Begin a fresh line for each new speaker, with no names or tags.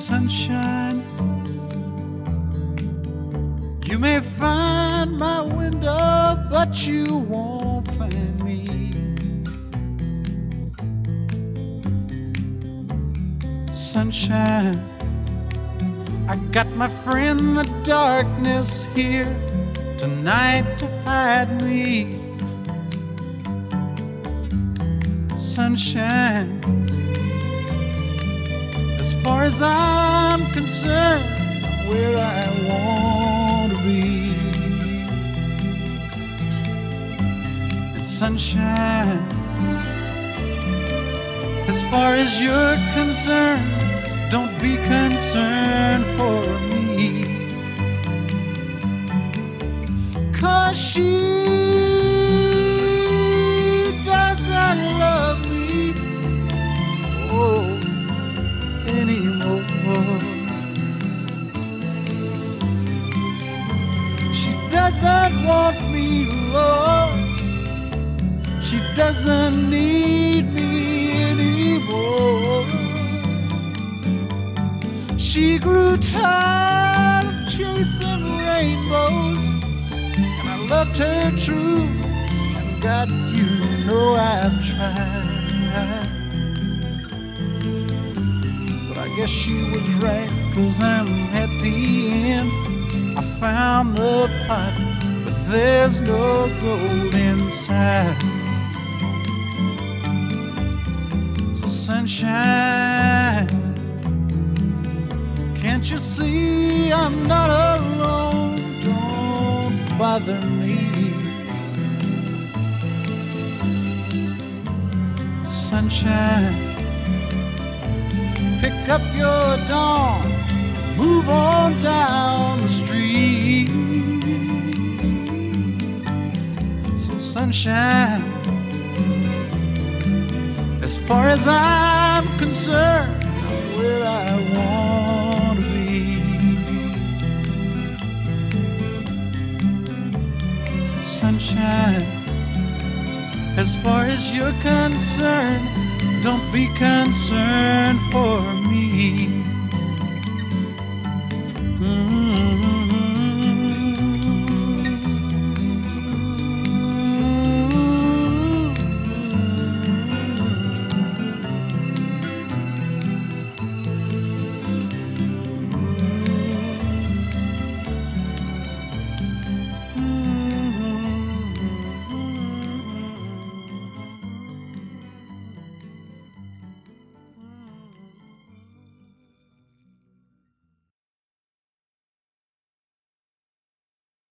sunshine. You may find my window, but you won't find me. Sunshine, I got my friend the darkness here tonight to hide me. Sunshine, as far as I'm concerned, I'm where I want to be. And sunshine, as far as you're concerned, don't be concerned for me. 'Cause she doesn't love me, oh, anymore. She doesn't want me, Lord. She doesn't need me anymore. She grew tired of chasing rainbows, and I loved her true, and God, you know I've tried. But I guess she was right, 'cause I'm at the end. I found the pot, but there's no gold inside. So sunshine, can't you see I'm not alone? Don't bother me. Sunshine, pick up your dawn, move on down the street. So sunshine, as far as I'm concerned, I'm where I want to be. Sunshine, as far as you're concerned, don't be concerned for me.